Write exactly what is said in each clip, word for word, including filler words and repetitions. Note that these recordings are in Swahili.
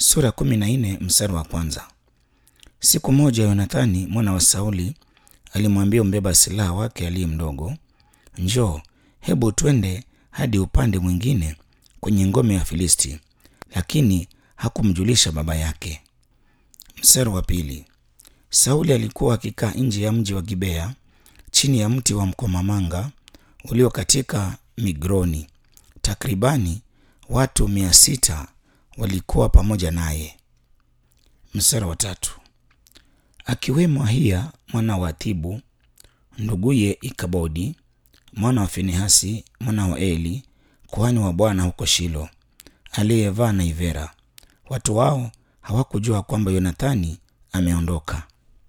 Sura kumi na nne mstari wa kwanza. Siku moja Yonathani mwana wa Sauli alimwambia mbeba silaha wake aliye mdogo, njoo, hebu twende hadi upande mwingine kwenye ngome ya Filisti, lakini hakumjulisha baba yake. Mstari wa pili. Sauli alikuwa akikaa nje ya mji wa Gibea chini ya mti wa mkomamanga ulio katika Migroni. Takribani watu mia sita walikuwa pamoja naye. Mstari wa tatu. Akiwemo Ahia mwana wa Thibu, nduguye Ikabodi mwana wa Finehasi mwana wa Eli, kuhani wa Bwana huko Shilo, aliyevaa naivera. Watu wao hawakujua kwamba Yonathani ameondoka.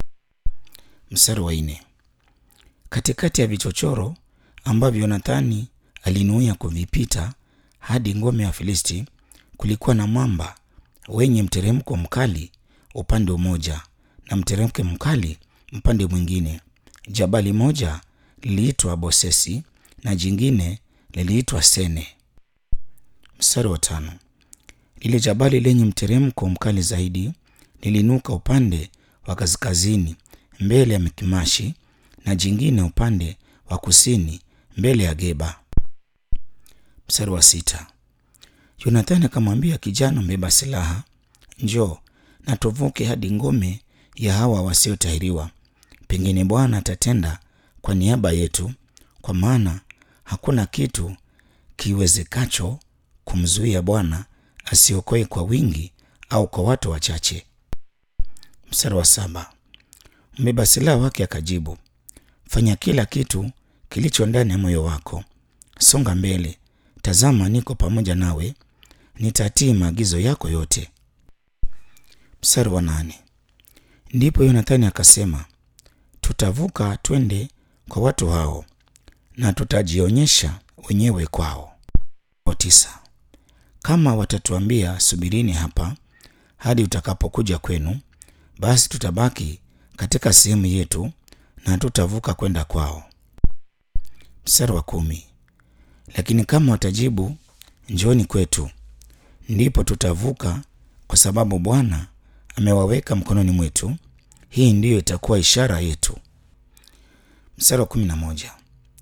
Mstari wa nne. Katikati ya vichochoro ambavyo Yonathani alinuia kuvipita hadi ngome ya Filisti, kulikuwa na mwamba wenye mteremko mkali upande mmoja na mteremko mkali upande mwingine. Jabali moja liliitwa Bosesi na jingine liliitwa Sene. Mstari wa tano. Lile jabali lenye mteremko mkali zaidi lilinuka upande wa kaskazini mbele ya Mikimashi na jingine upande wa kusini mbele ya Geba. Mstari wa sita. Yonathani akamwambia kijana mbeba silaha, njoo na tuvuke hadi ngome ya hawa wasiotahiriwa. Pengine Bwana atatenda kwa niaba yetu, kwa maana hakuna kitu kiwezekacho kumzuia Bwana asiokoe kwa wingi au kwa watu wachache. Mstari wa saba. Mbeba silaha wake akajibu, fanya kila kitu kilicho ndani ya moyo wako. Songa mbele, tazama niko pamoja nawe, nitatii maagizo yako yote. Mstari wa nane. Ndipo Yonathani akasema, tutavuka twende kwa watu hao na tutajionyesha wenyewe kwao. Tisa. Kama watatuambia subirini hapa hadi utakapokuja kwenu, basi tutabaki katika sehemu yetu na tutavuka kwenda kwao. Mstari wa kumi. Lakini kama watajibu, njooni kwetu, ndipo tutavuka, kwa sababu Bwana amewaweka mkononi mwetu. Hii ndiyo itakuwa ishara yetu. Mstari wa kumi na moja.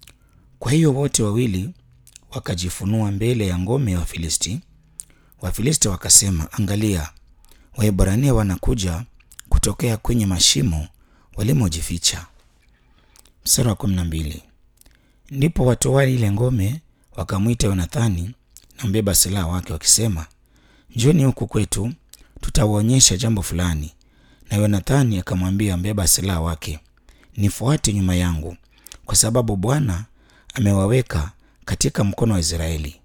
Kwa hiyo wote wawili wakajifunua mbele ya ngome ya Wafilisti. Wafilisti wakasema, angalia, Waebrania wanakuja kutokea kwenye mashimo walimojificha. Mstari wa kumi na mbili. Ndipo watu wa ile ngome wakamwita Yonathani na mbeba silaha wake wakisema, njoni huku kwetu, tutawaonyesha jambo fulani. Na Yonathani akamwambia mbeba silaha wake, nifuate nyuma yangu, kwa sababu Bwana amewaweka katika mkono wa Israeli.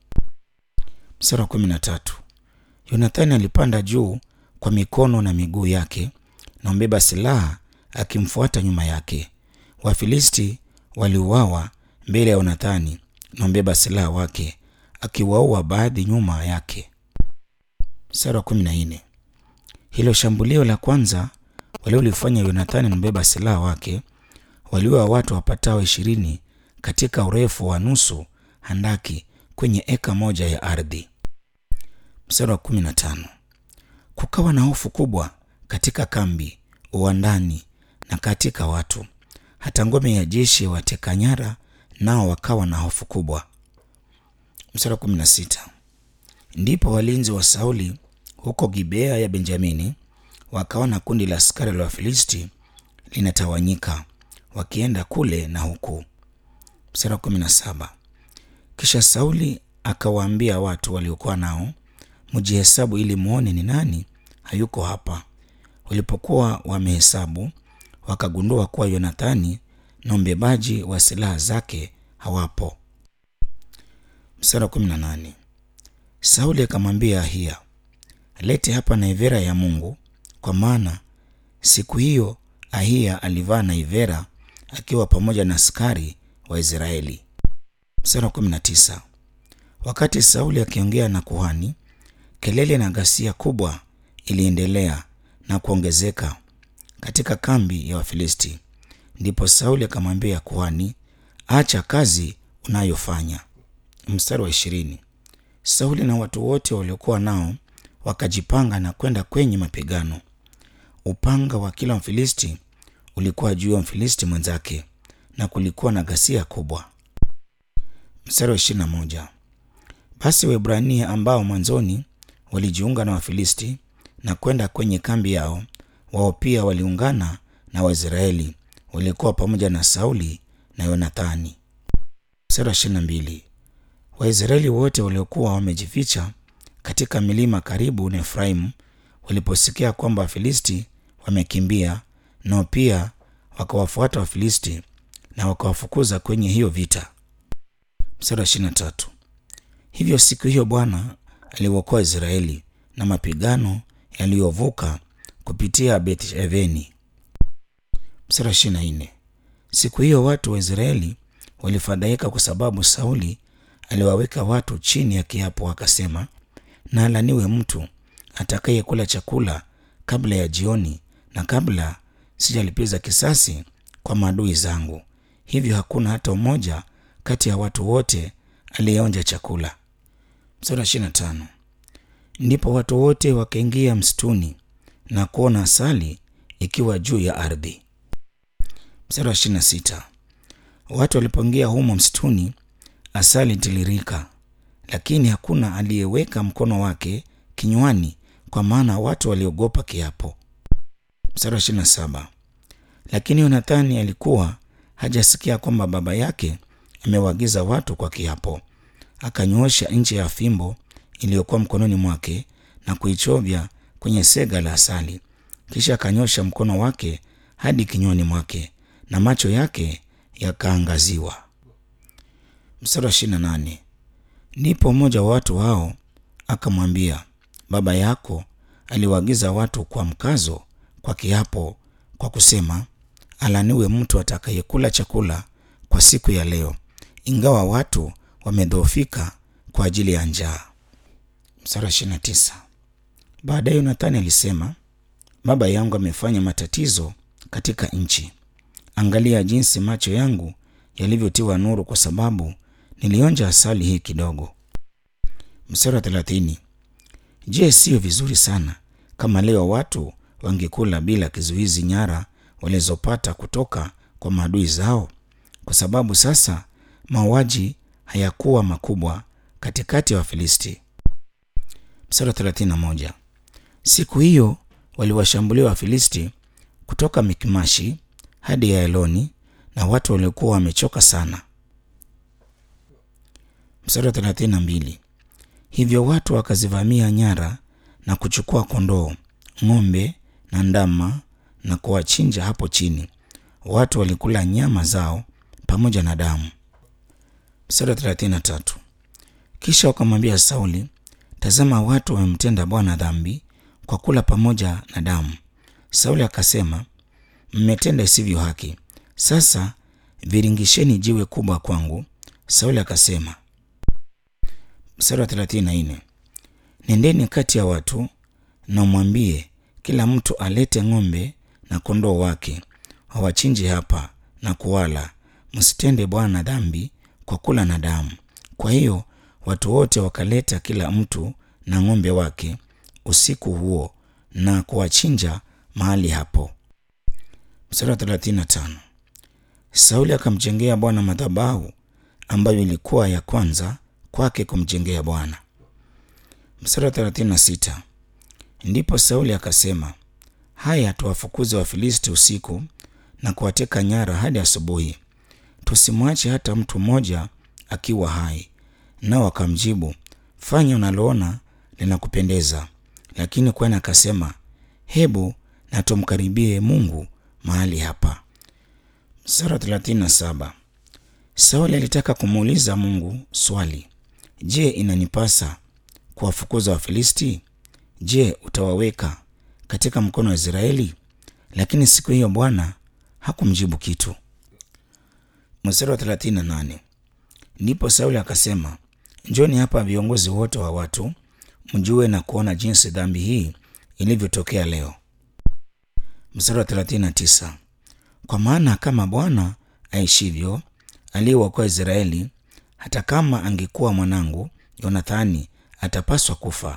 Mstari wa kumi na tatu. Yonathani alipanda juu kwa mikono na miguu yake, na mbeba silaha akimfuata nyuma yake. Wafilisti waliuawa mbele ya Yonathani na mbeba silaha wake akiwaua baadhi nyuma yake. Mstari wa kumi na nne. Hilo shambulio la kwanza waliolifanya Yonathani na mbeba silaha wake, waliua watu wapatao ishirini katika urefu wa nusu handaki kwenye eka moja ya ardhi. Mstari wa kumi na tano. Kukawa na hofu kubwa katika kambi, uwandani na katika watu, hata ngome ya jeshi wateka nyara nao wakawa na hofu kubwa. Mstari wa kumi na sita. Ndipo walinzi wa Sauli huko Gibea ya Benjamini wakaona kundi la askari la Wafilisti linatawanyika wakienda kule na huku. Mstari wa kumi na saba. Kisha Sauli akawaambia watu waliokuwa nao, mjihesabu ili muone ni nani hayuko hapa. Walipokuwa wamehesabu, wakagundua kuwa Yonathani na mbebaji wa silaha zake hawapo. Mstari wa kumi na nane. Sauli akamwambia Ahia, lete hapa naivera ya Mungu, kwa maana siku hiyo Ahia alivaa naivera akiwa pamoja na askari wa Israeli. Mstari wa kumi na tisa. Wakati Sauli akiongea na kuhani, kelele na ghasia kubwa iliendelea na kuongezeka katika kambi ya Wafilisti. Ndipo Sauli akamwambia kuhani, acha kazi unayofanya. Mstari wa ishirini. Sauli na watu wote waliokuwa nao wakajipanga na kwenda kwenye mapigano. Upanga wa kila Mfilisti ulikuwa juu ya Mfilisti mwenzake, na kulikuwa na ghasia kubwa. Mstari wa ishirini na moja. Basi Waebrania ambao mwanzoni walijiunga na Wafilisti na kwenda kwenye kambi yao, wao pia waliungana na Waisraeli walikuwa pamoja na Sauli na Yonathani. Mstari wa ishirini na mbili. Waisraeli wote waliokuwa wamejificha katika milima karibu na Efraimu waliposikia kwamba Wafilisti wamekimbia, nao pia wakawafuata Wafilisti na wakawafukuza kwenye hiyo vita. Mstari wa ishirini na tatu. Hivyo siku hiyo Bwana aliwaokoa Israeli na mapigano yaliyovuka kupitia Beth-Aveni. Mstari wa ishirini na nne. Siku hiyo watu wa Israeli walifadhaika kwa sababu Sauli aliwaweka watu chini ya kiapo, akasema, na alaniwe mtu atakayekula chakula kabla ya jioni na kabla sijalipiza kisasi kwa maadui zangu. Hivyo hakuna hata mmoja kati ya watu wote aliyeonja chakula. Mstari wa ishirini na tano. Ndipo watu wote wakaingia msituni na kuona asali ikiwa juu ya ardhi. Mstari wa ishirini na sita. Watu walipoingia humo msituni, asali tilirika, lakini hakuna aliyeweka mkono wake kinywani, kwa maana watu waliogopa kiapo. Mstari wa ishirini na saba. Lakini Yonathani alikuwa hajasikia kwamba baba yake amewaagiza watu kwa kiapo. Akanyoosha ncha ya fimbo iliyokuwa mkononi mwake na kuichovya kwenye sega la asali, kisha akanyosha mkono wake hadi kinywani mwake na macho yake yakaangaziwa. Mstari wa ishirini na nane. Ndipo mmoja wa watu hao akamwambia, baba yako aliwaagiza watu kwa mkazo kwa kiapo kwa kusema, alaniwe mtu atakayekula chakula kwa siku ya leo, ingawa watu wamedhoofika kwa ajili ya njaa. Mstari wa ishirini na tisa. Baadaye Yonathani alisema, baba yangu amefanya matatizo katika nchi. Angalia jinsi macho yangu yalivyotiwa nuru kwa sababu nilionja asali hii kidogo. Mstari wa thelathini. Je, sio vizuri sana kama leo watu wangekula bila kizuizi nyara walizopata kutoka kwa maadui zao? Kwa sababu sasa mauaji hayakuwa makubwa katikati ya Wafilisti. Mstari wa thelathini na moja. Siku hiyo waliwashambulia Wafilisti kutoka Mikmashi hadi Yaeloni, na watu waliokuwa wamechoka sana. Mstari wa thelathini na mbili. Hivyo watu wakazivamia nyara na kuchukua kondoo, ng'ombe na ndama na kuwachinja hapo chini. Watu walikula nyama zao pamoja na damu. Mstari wa thelathini na tatu. Kisha wakamwambia Sauli, tazama, watu wamemtenda Bwana dhambi kwa kula pamoja na damu. Sauli akasema, mmetenda isivyo haki. Sasa viringisheni jiwe kubwa kwangu. Sauli akasema. Mstari wa thelathini na nne. Nendeni kati ya watu na mwambie kila mtu alete ng'ombe na kondoo wake, wawachinje hapa na kuwala. Msitende Bwana dhambi kwa kula na damu. Kwa hiyo watu wote wakaleta kila mtu na ng'ombe wake usiku huo na kuwachinja mahali hapo. Mstari wa thelathini na tano. Sauli akamjengea Bwana madhabahu ambayo ilikuwa ya kwanza kwake kumjengea Bwana. Mstari wa thelathini na sita. Ndipo Sauli akasema, haya, tuwafukuze Wafilisti usiku na kuwateka nyara hadi asubuhi, tusimwache hata mtu mmoja akiwa hai. Nao akamjibu, fanya unaloona linakupendeza. Lakini Bwana akasema, hebu na tumkaribie Mungu mahali hapa. Mstari wa thelathini na saba. Sauli alitaka kumuuliza Mungu swali, je, inanipasa kuwafukuza Wafilisti? Je, utawaweka katika mkono wa Israeli? Lakini siku hiyo Bwana hakumjibu kitu. Mstari wa thelathini na nane. Ndipo Sauli akasema, njoni hapa viongozi wote wa watu, mjue na kuona jinsi dhambi hii ilivyotokea leo. Mstari wa thelathini na tisa. Kwa maana kama Bwana aishivyo aliyewaokoa Israeli, hata kama angekuwa mwanangu Yonathani atapaswa kufa,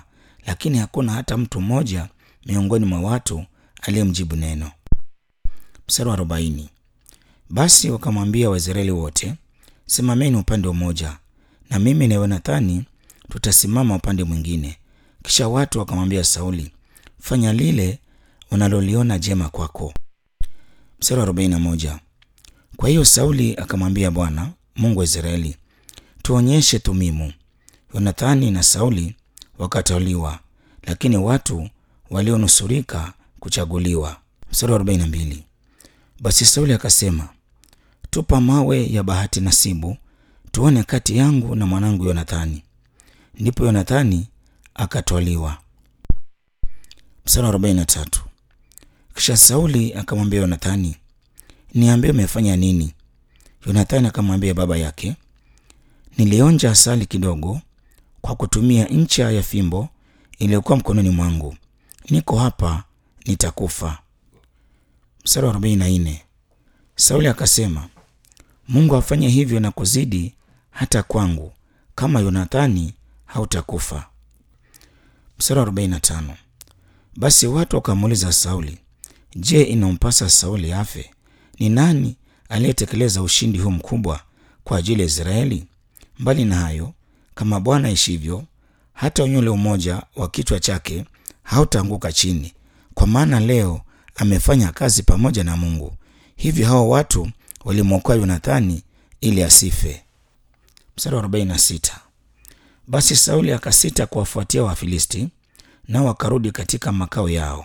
lakini hakuna hata mtu mmoja miongoni mwa watu aliyemjibu neno. Mstari wa arobaini. Basi wakamwambia Waisraeli wote, simameni upande mmoja, na mimi na Yonathani tutasimama upande mwingine. Kisha watu wakamwambia Sauli, fanya lile unaloliona jema kwako. Mstari wa arobaini na moja. Kwa hiyo Sauli akamwambia Bwana Mungu wa Israeli, tuonyeshe Thumimu. Yonathani na Sauli wakatauliwa, lakini watu walionusurika kuchaguliwa. Mstari wa arobaini na mbili. Basi Sauli akasema, tupa mawe ya bahati nasibu, tuone kati yangu na mwanangu Yonathani. Ndipo Yonathani akatwaliwa. Mstari wa arobaini na tatu. Kisha Sauli akamwambia Yonathani, niambie umefanya nini? Yonathani akamwambia baba yake, nilionja asali kidogo kwa kutumia ncha ya fimbo iliyokuwa mkononi mwangu. Niko hapa, nitakufa. Mstari wa arobaini na nne. Sauli akasema, Mungu afanye hivyo na kuzidi hata kwangu, kama Yonathani hautakufa. Mstari wa arobaini na tano. Basi watu wakamuuliza Sauli, je, inampasa Sauli afe? Ni nani aliyetekeleza ushindi huu mkubwa kwa ajili ya Israeli? Mbali na hayo, kama Bwana aishivyo, hata unywele umoja wa kichwa chake hautaanguka chini, kwa maana leo amefanya kazi pamoja na Mungu. Hivyo hao watu walimwokoa Yonathani ili asife. Mstari wa arobaini na sita. Basi Sauli akasita kuwafuatia Wafilisti, nao wakarudi katika makao yao.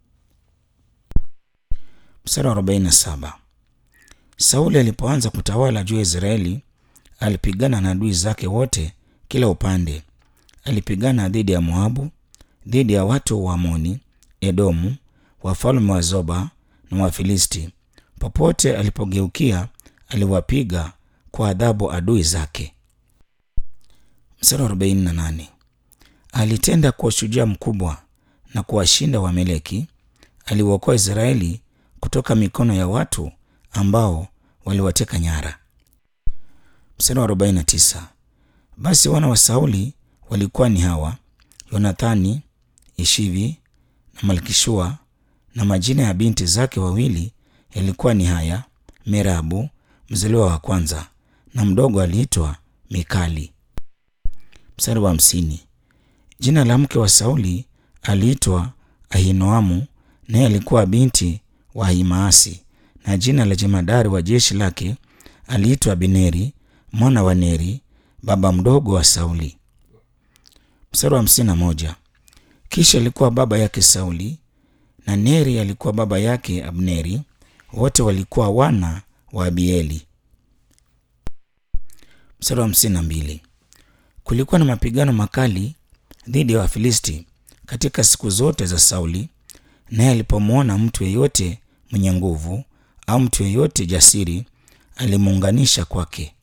Mstari wa arobaini na saba. Sauli alipoanza kutawala juu ya Israeli, alipigana na adui zake wote kila upande. Alipigana dhidi ya Moabu, dhidi ya watu wa Amoni, Edomu, wafalme wa Zoba na Wafilisti. Popote alipogeukia aliwapiga kwa adhabu adui zake. Mstari wa arobaini na nane. Alitenda kwa ushujaa mkubwa na kuwashinda Wameleki. Aliwaokoa Israeli kutoka mikono ya watu ambao waliwateka nyara. Mstari wa arobaini na tisa. Basi wana wa Sauli walikuwa ni hawa: Yonathani, Ishivi na Malkishua, na majina ya binti zake wawili yalikuwa ni haya: Merabu mzaliwa wa kwanza, na mdogo aliitwa Mikali. Mstari wa hamsini. Jina la mke wa Sauli aliitwa Ahinoamu, naye alikuwa binti wa Ahimaasi, na jina la jemadari wa jeshi lake aliitwa Abineri mwana wa Neri, baba mdogo wa Sauli. Mstari wa hamsini na moja. Kisha alikuwa baba yake Sauli, na Neri alikuwa baba yake Abneri, wote walikuwa wana wa Abieli. Mstari wa hamsini na mbili. Kulikuwa na mapigano makali dhidi ya Wafilisti katika siku zote za Sauli, naye alipomwona mtu yeyote mwenye nguvu au mtu yeyote jasiri, alimuunganisha kwake.